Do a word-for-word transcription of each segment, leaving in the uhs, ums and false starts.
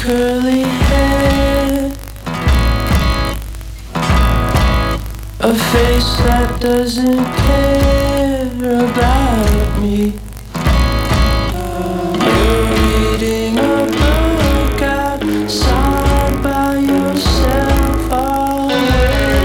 curly hair, a face that doesn't care about me. You're reading a book outside by yourself already.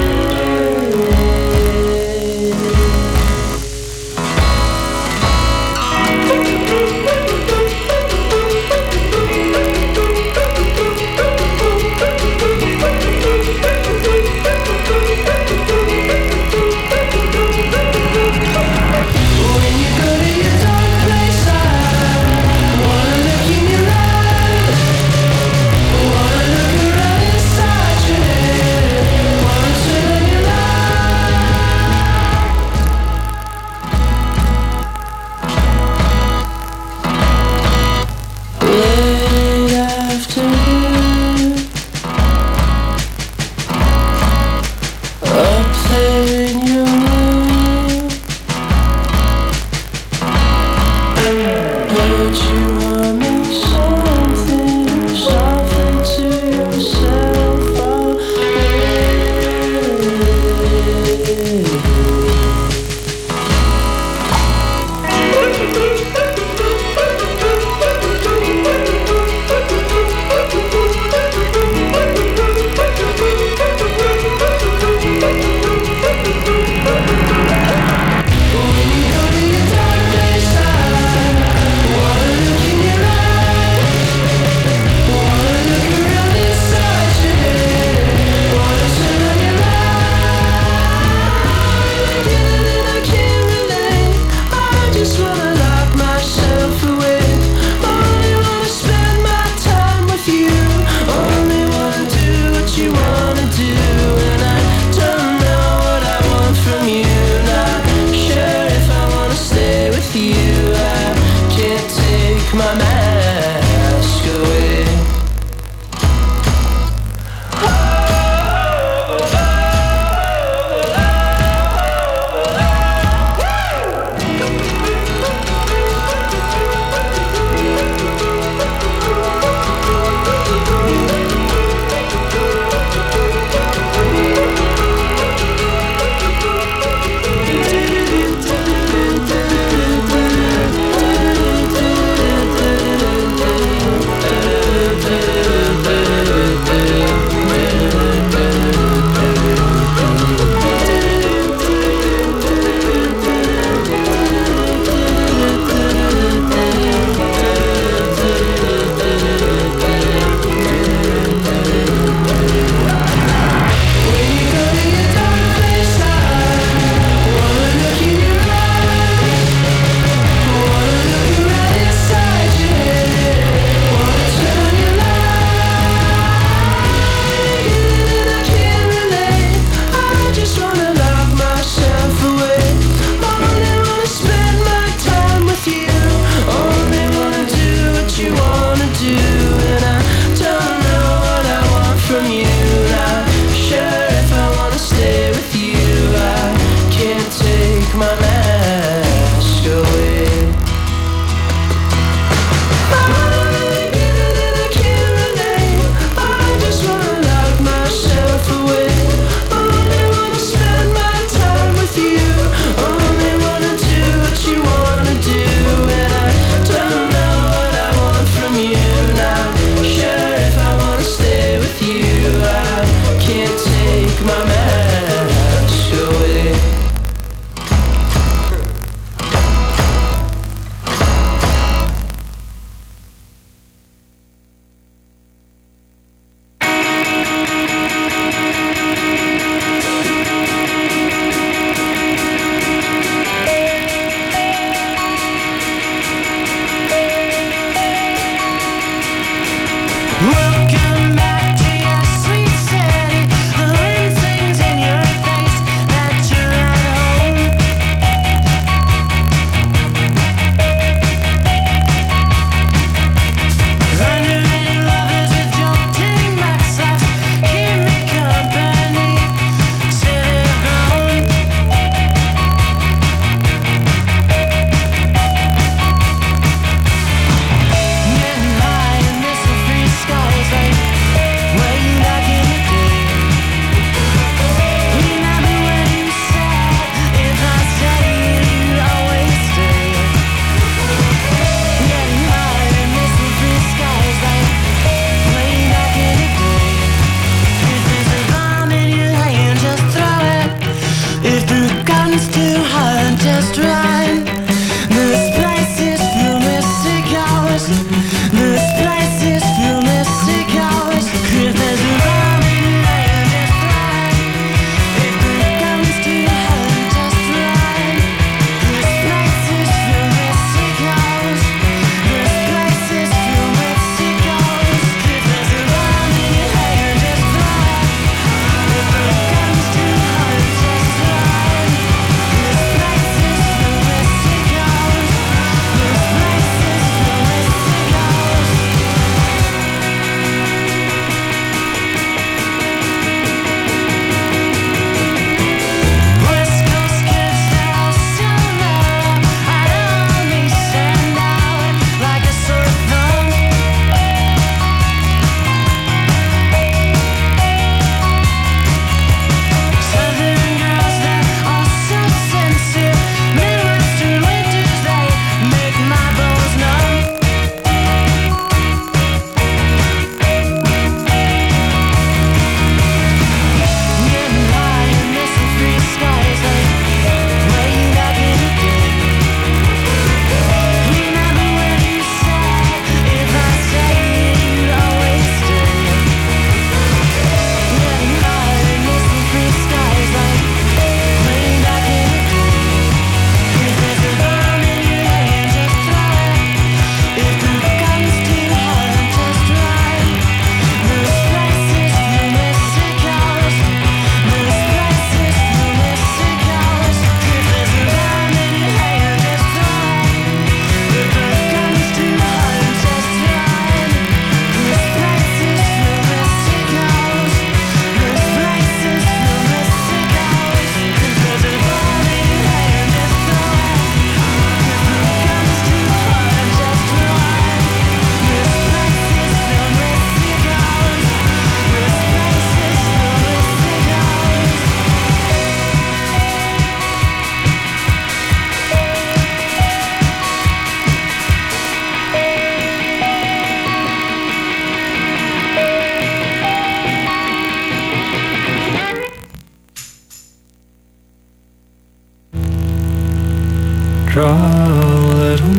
Draw a little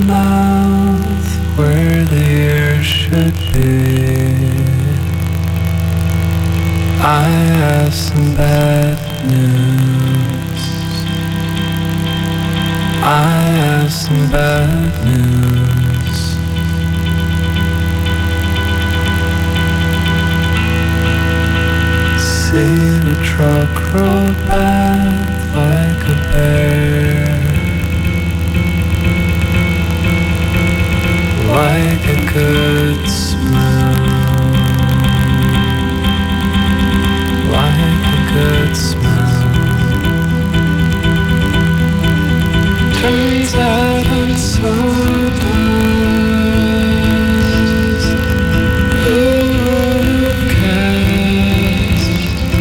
mouth where the ear should be. I have some bad news. I have some bad news. See the truck roll back like a bear, like a good smell, like a good smell. Turns out I'm so blessed. Who would've guessed?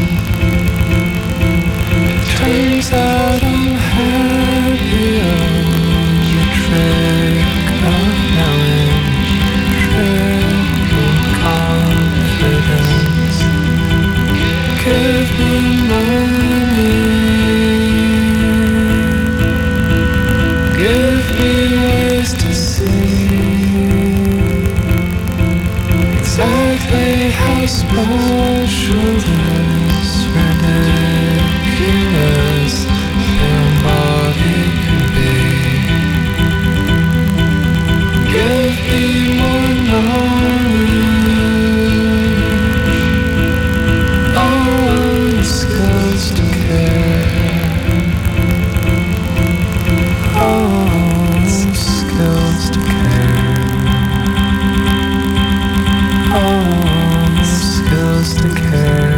Turns out I'm happy on the trick of knowing, trick of confidence. Give me money, give me ways to see exactly how special this ridiculous human body can be. Give me more knowledge, all the skills to care, all the skills to care, all the skills to care.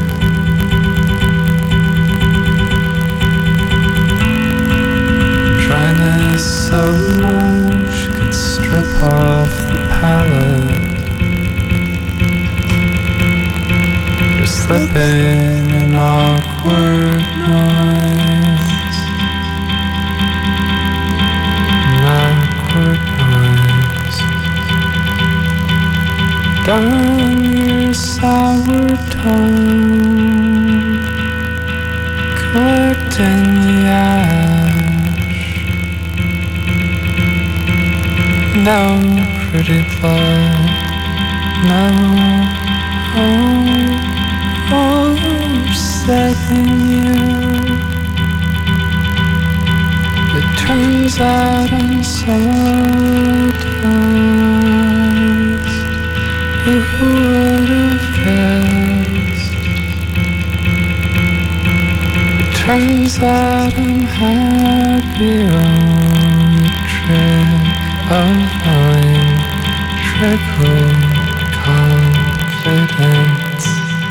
Dryness so much could strip off the palate. You're slipping an awkward noise, an awkward noise. Down your sour tongue, collecting the ash down the pretty blood. Now all, all set in you. It turns out I'm summer days. Who would have guessed? It turns out I'm happy on the track of line, trickle confidence.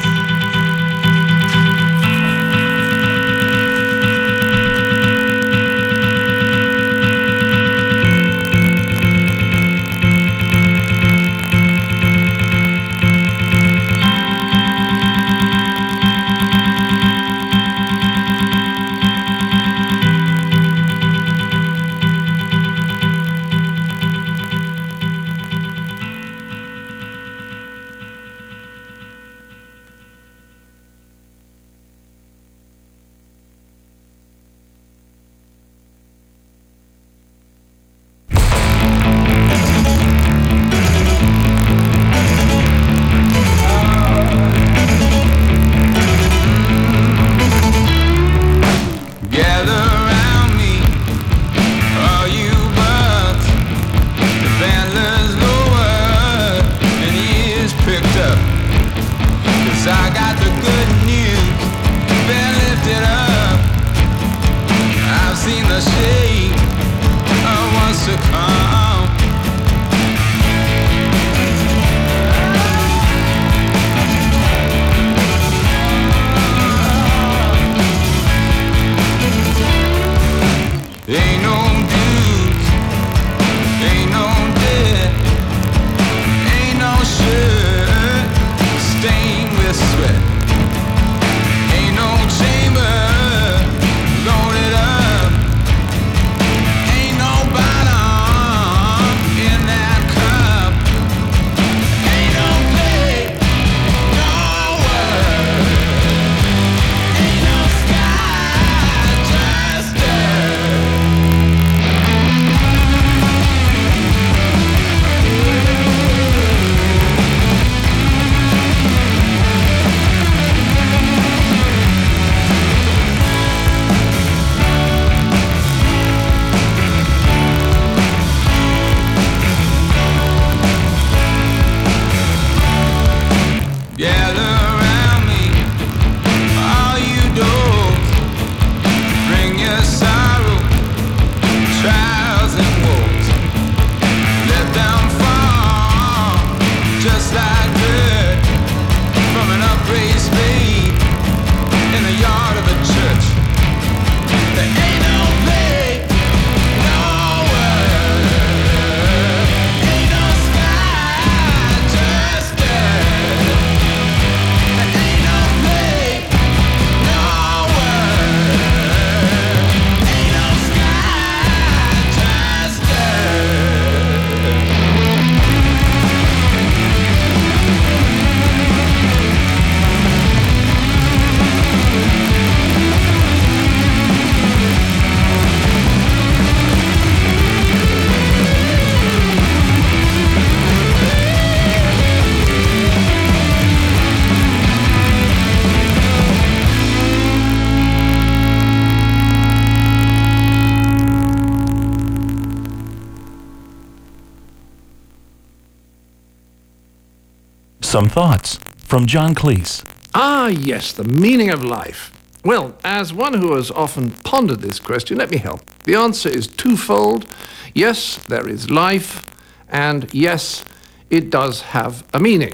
Some thoughts from John Cleese. Ah, yes, the meaning of life. Well, as one who has often pondered this question, let me help. The answer is twofold. Yes, there is life, and yes, it does have a meaning.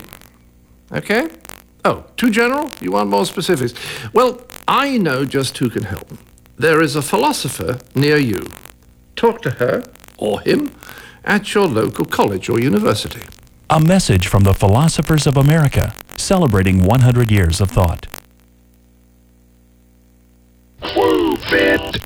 Okay? Oh, too general? You want more specifics? Well, I know just who can help. There is a philosopher near you. Talk to her, or him, at your local college or university. A message from the Philosophers of America, celebrating one hundred years of thought. Prove it.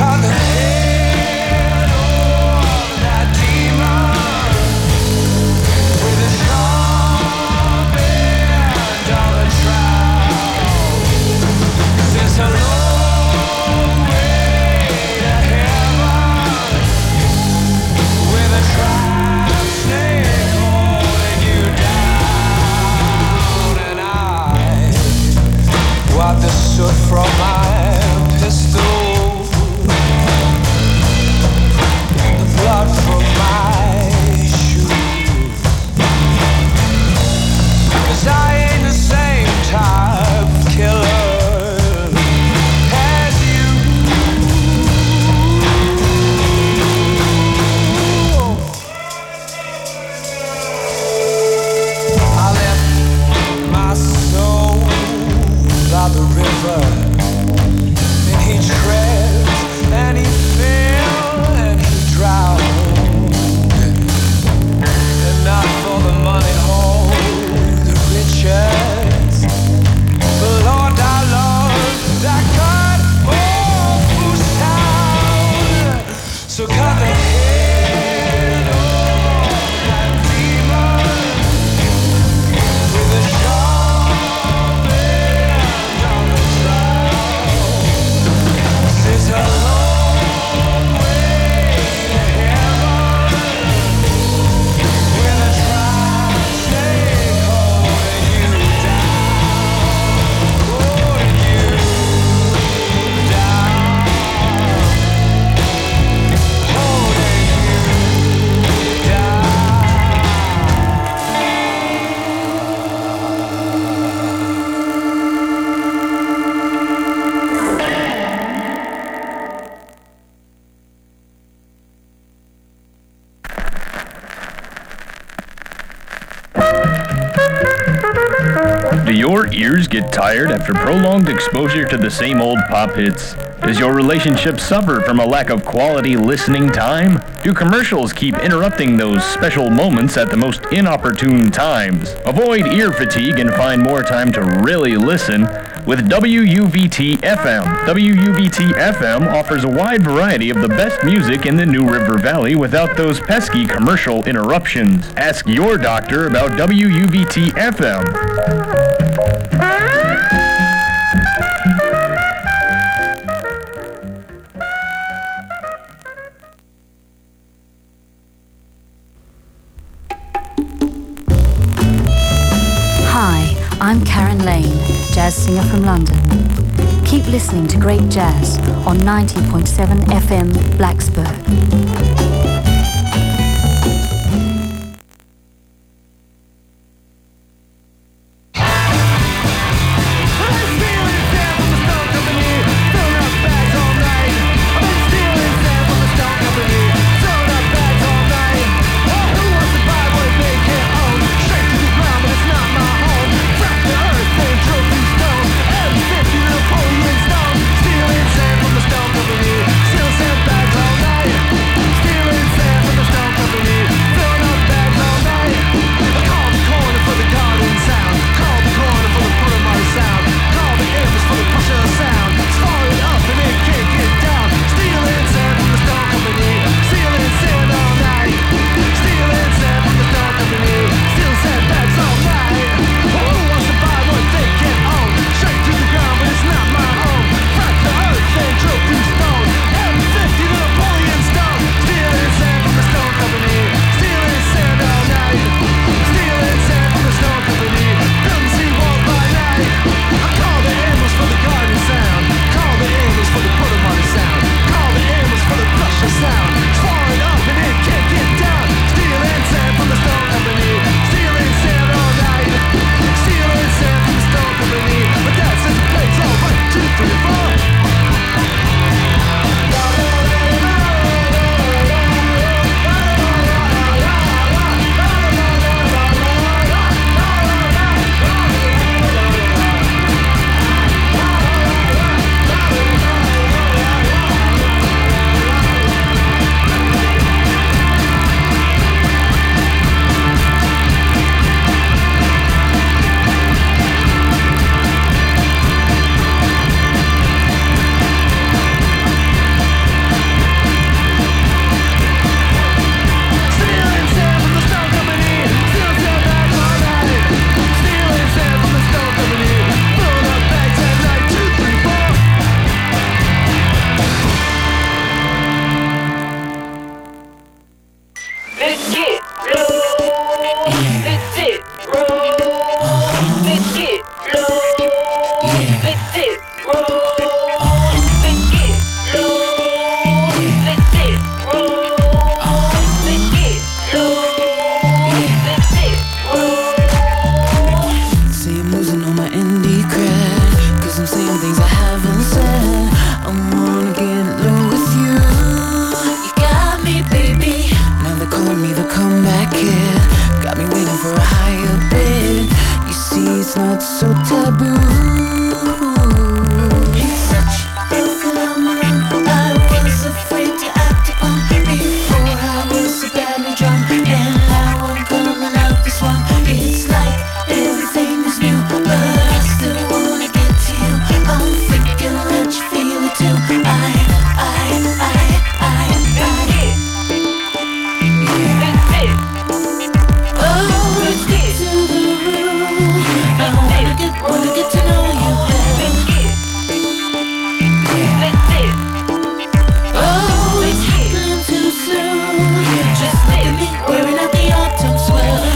cut the head off that demon with a sharp end on the trowel. 'Cause it's a long way to heaven with a trap snake holding you down. And I wipe the soot from my pistol, the blood from my shoes, 'cause I ain't the same type of killer as you. I left my soul by the river, and he treads, and he fell, and he drowned, and not for the money or the riches, but Lord, I love that God awful sound. So cut the head off that demon with a sharp end on the trowel. 'Cause it's a long way to heaven with a trap snake holding you down, holding you down, holding you down. Do your ears get tired after prolonged exposure to the same old pop hits? Does your relationship suffer from a lack of quality listening time? Do commercials keep interrupting those special moments at the most inopportune times? Avoid ear fatigue and find more time to really listen with W U V T F M. W U V T F M offers a wide variety of the best music in the New River Valley without those pesky commercial interruptions. Ask your doctor about W U V T F M. Hi, I'm Karen Lane, jazz singer from London. Keep listening to great jazz on ninety point seven F M Blacksburg. Still sent back all night. it's not so taboo. He's such a phenomenon. I was afraid to act upon. Before I was so badly drunk, and now I'm coming out this one. It's like everything is new, but I still wanna get to you. I'm thinking that you feel it too. I, I, I, I, I, yeah. Oh, let's get to the room. I wanna get, wanna get to know you. Oh, it's happening too soon. Just look at me wearing out the autumn sweater.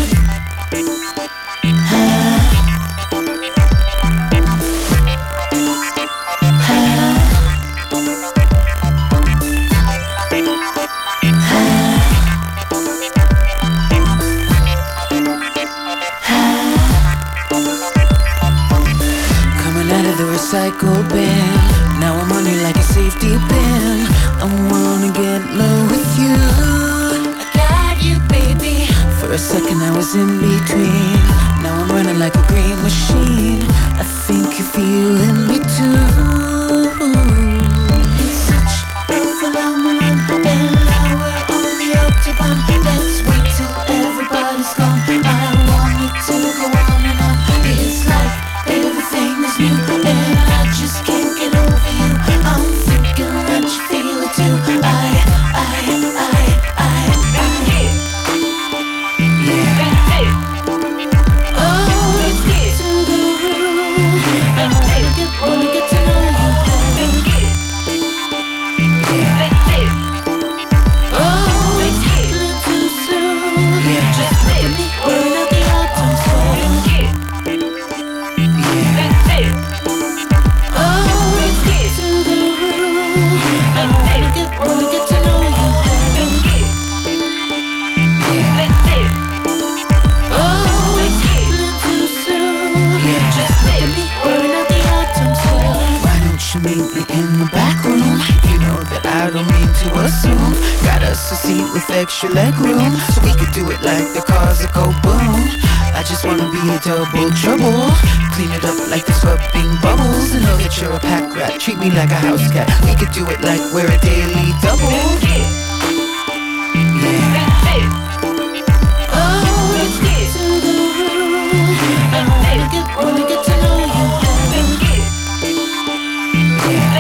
Coming out of the recycle bin, now I'm on you like a safety pin. I wanna get low with you. I got you, baby. For a second I was in between. Now I'm running like a green machine. I think you're feeling me too. It's such a phenomenon, and now we're on the autobahn. Let's wait till everybody's gone. I want you to go on and on. It's like everything is new, and I just can't get over you. I'm thinking that you feel it too. I, I, I, I, I, yeah. Oh, let's get to the room. I wanna get, wanna get to know you. Yeah. Oh, it's happening too soon. Just look at me wearing out the autumn sweater. Oh, let's get to the room. I wanna get, wanna get to know you. Oh, it's happening too soon. Just look at me wearing out the autumn sweater. Why don't you meet me in the back room? You know that I don't mean to assume. Got us a seat with extra leg room, so we could do it like the cars that go boom. I just wanna be a double trouble. Clean it up like the scrubbing bubbles. And know that you're a pack rat, treat me like a house cat. We could do it like we're a daily double. Yeah. Oh, let's get to the room. I wanna get, wanna get to know you. Yeah.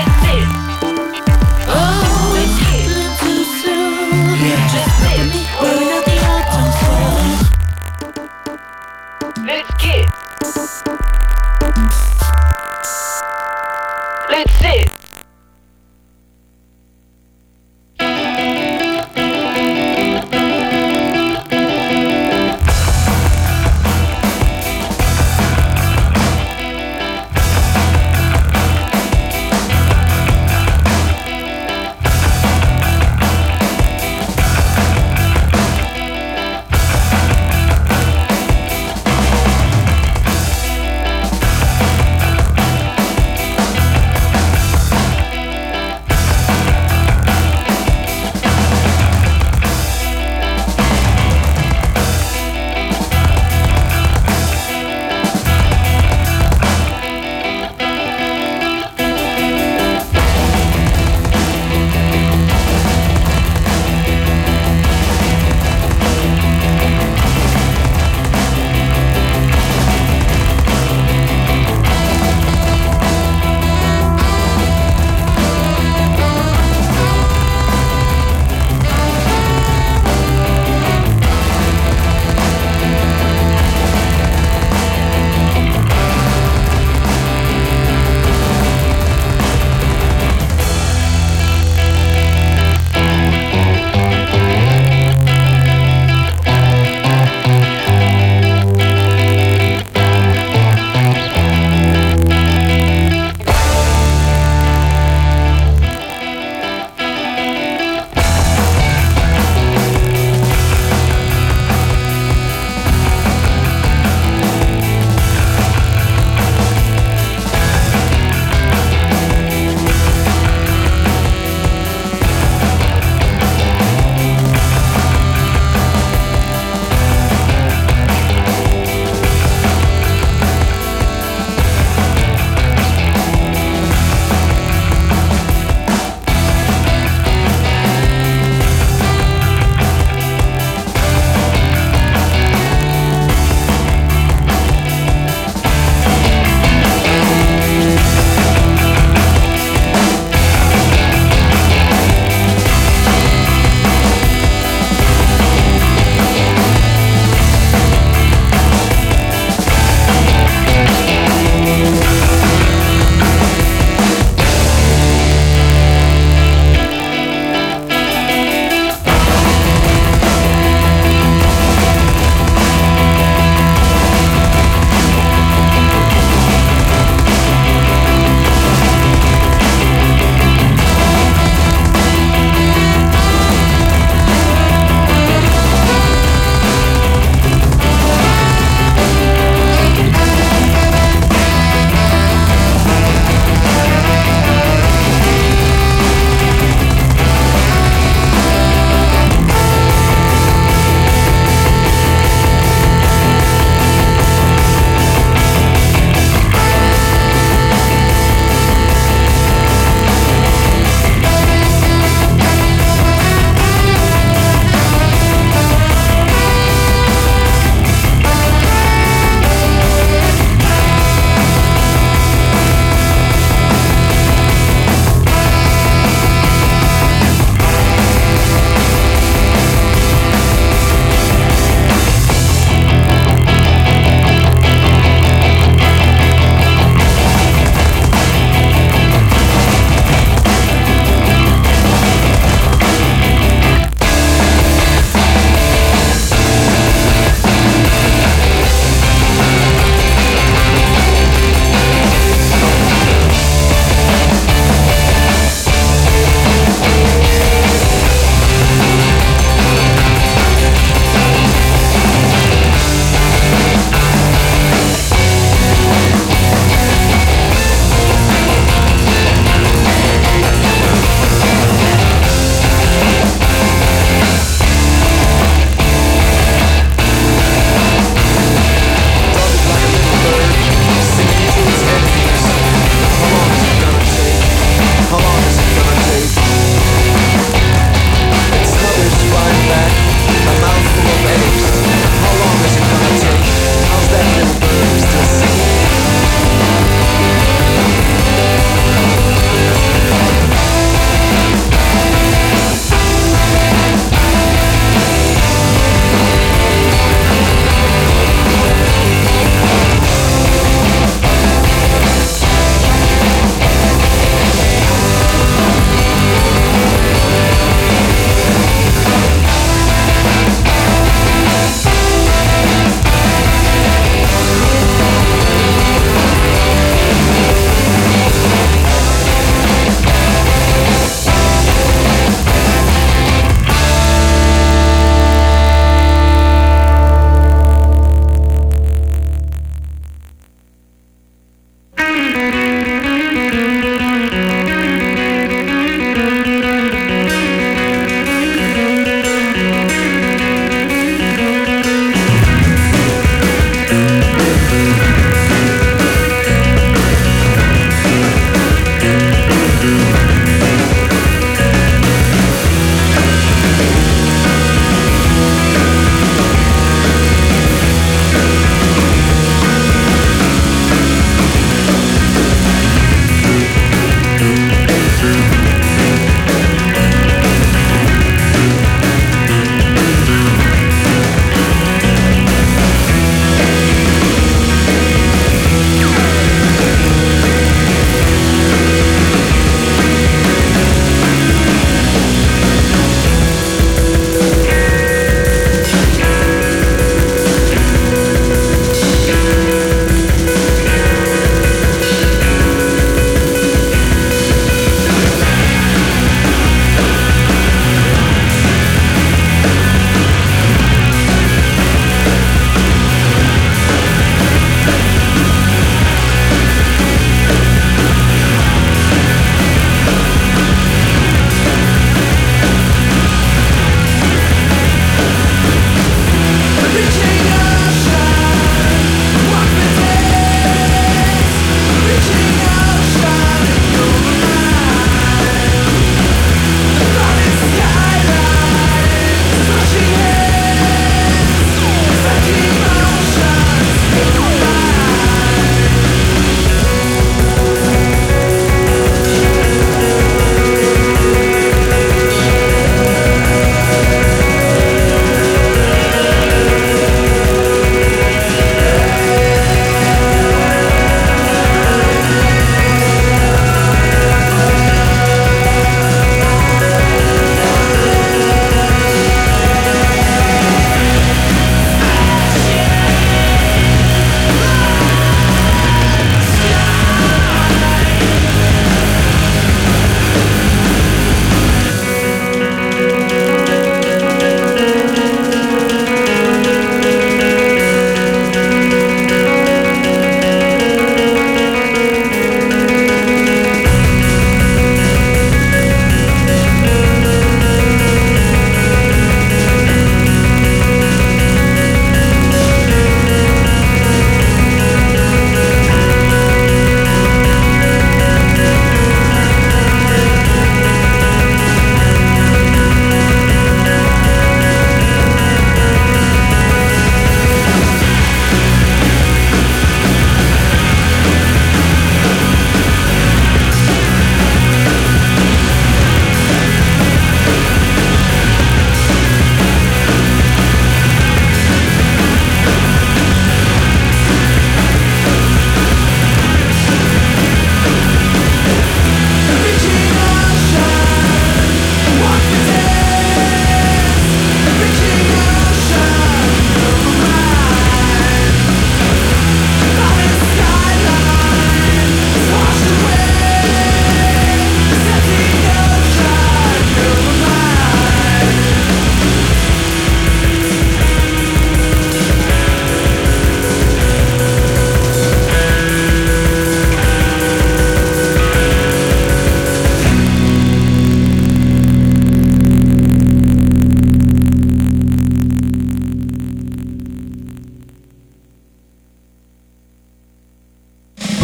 Oh, it's happening too soon. Just look at me wearing out the autumn sweater. Let's get. Let's sit.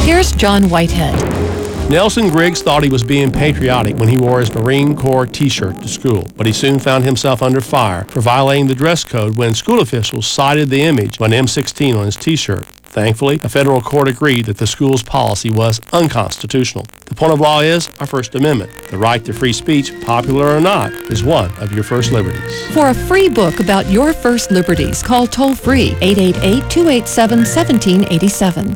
Here's John Whitehead. Nelson Griggs thought he was being patriotic when he wore his Marine Corps t-shirt to school, but he soon found himself under fire for violating the dress code when school officials cited the image of an M sixteen on his t-shirt. Thankfully, a federal court agreed that the school's policy was unconstitutional. The point of law is our First Amendment. The right to free speech, popular or not, is one of your first liberties. For a free book about your first liberties, call toll-free eight eight eight, two eight seven, one seven eight seven.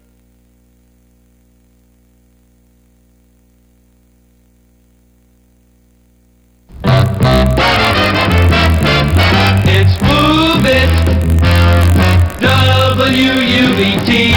It's Move It, W U B T.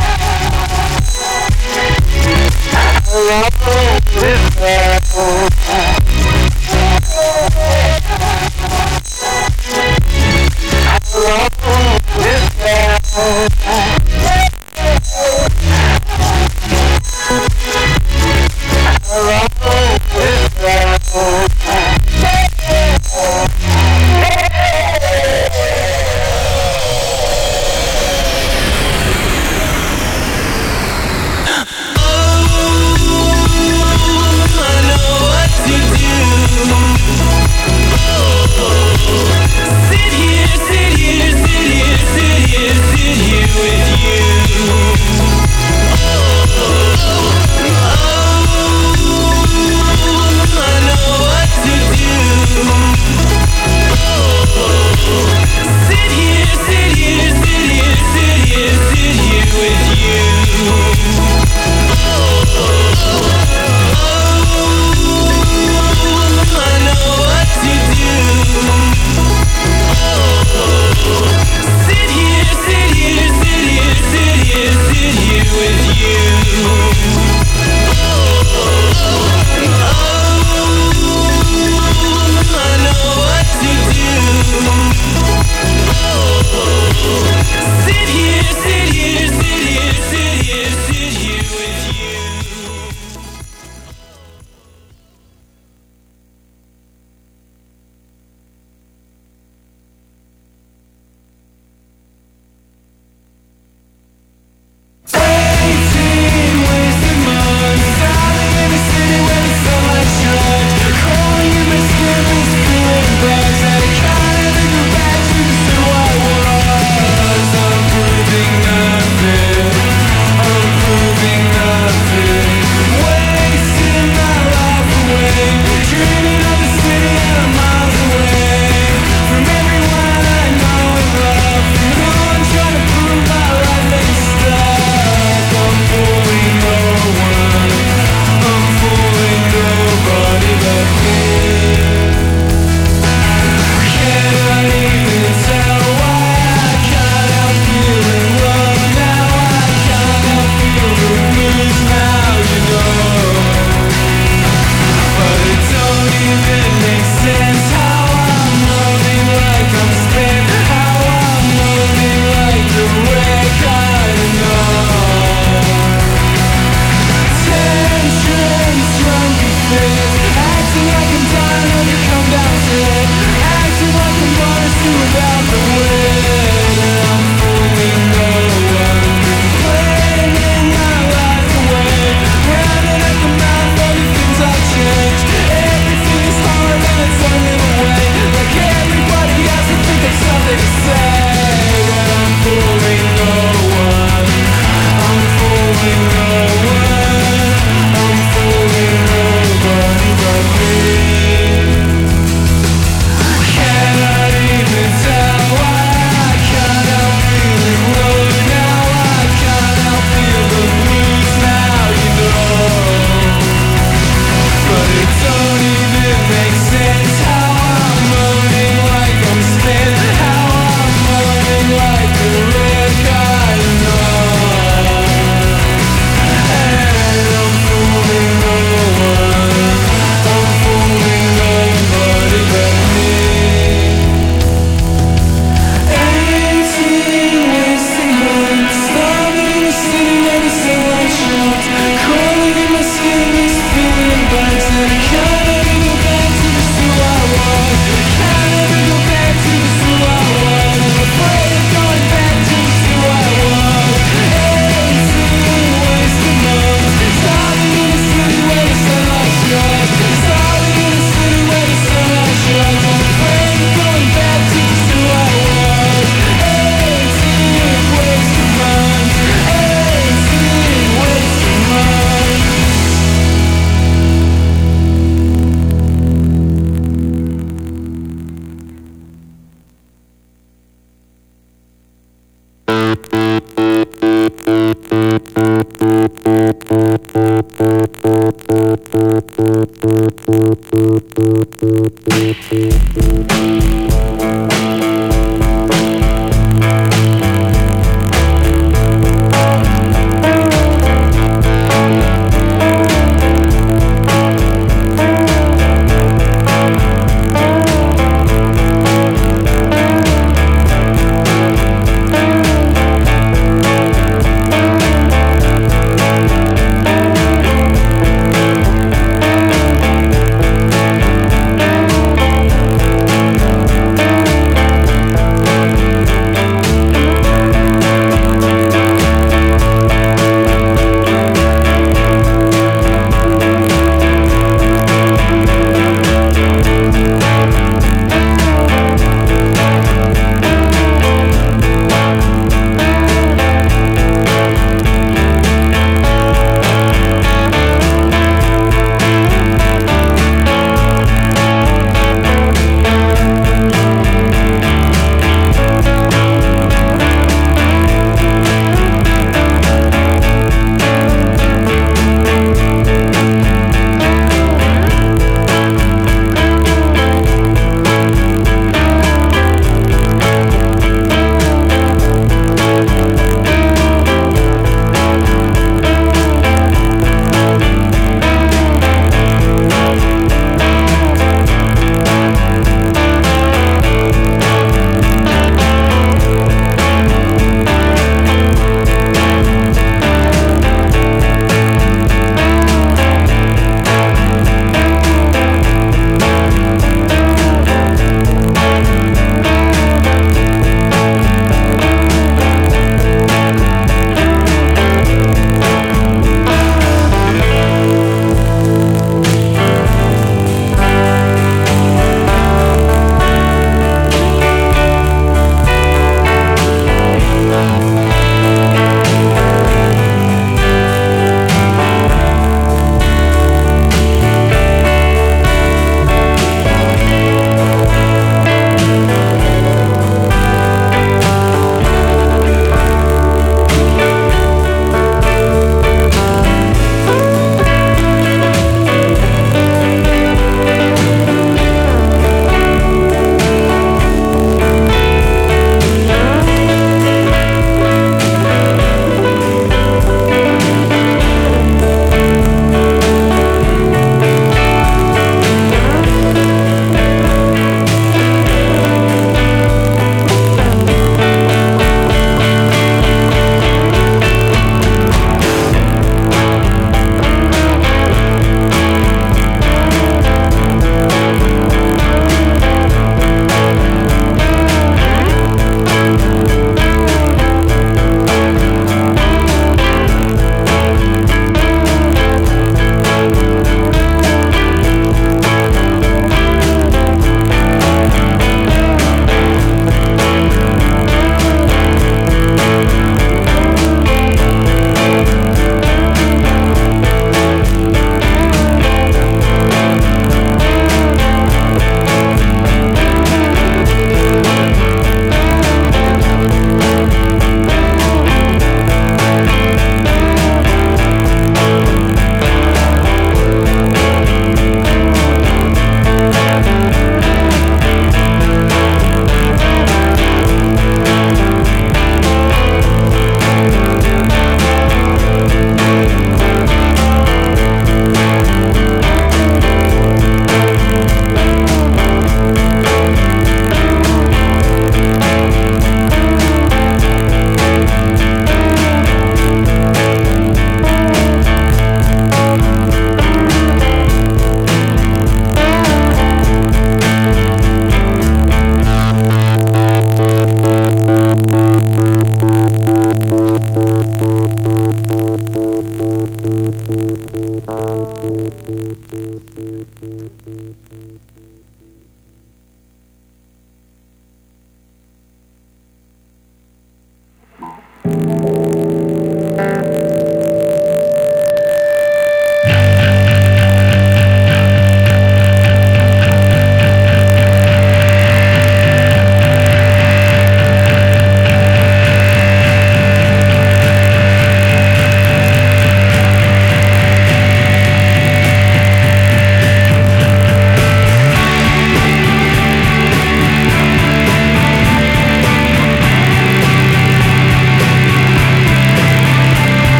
Hello,